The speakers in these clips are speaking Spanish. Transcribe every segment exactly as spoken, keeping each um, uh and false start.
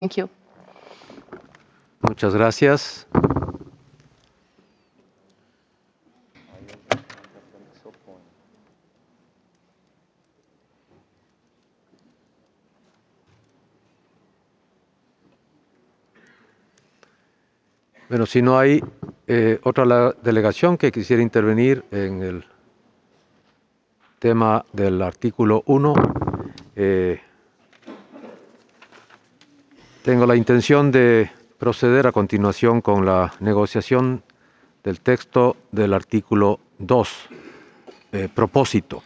Thank you. Muchas gracias. Bueno, si no hay eh, otra la- delegación que quisiera intervenir en el tema del artículo uno, eh, tengo la intención de proceder a continuación con la negociación del texto del artículo dos, eh, propósito.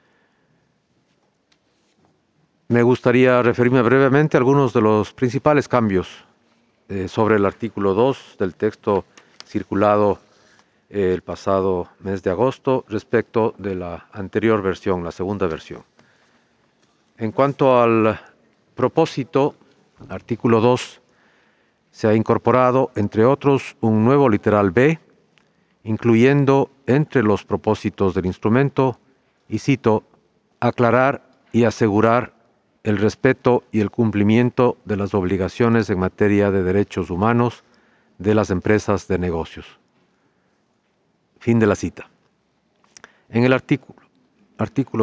Me gustaría referirme brevemente a algunos de los principales cambios eh, sobre el artículo dos del texto circulado eh, el pasado mes de agosto respecto de la anterior versión, la segunda versión. En cuanto al propósito, artículo dos, se ha incorporado, entre otros, un nuevo literal B, incluyendo entre los propósitos del instrumento, y cito, aclarar y asegurar el respeto y el cumplimiento de las obligaciones en materia de derechos humanos de las empresas de negocios. Fin de la cita. En el artículo, artículo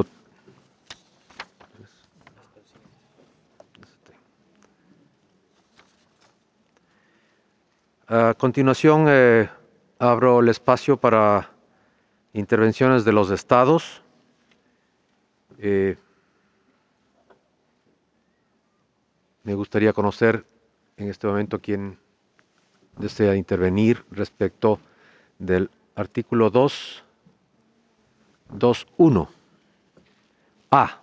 A continuación, eh, abro el espacio para intervenciones de los estados. Eh, me gustaría conocer en este momento quién desea intervenir respecto del artículo dos, dos punto uno. A.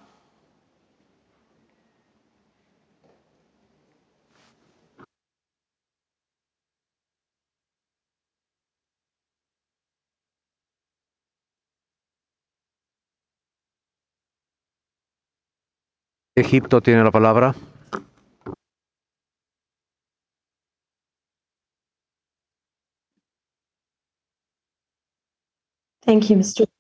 Egipto tiene la palabra. Thank you, Mister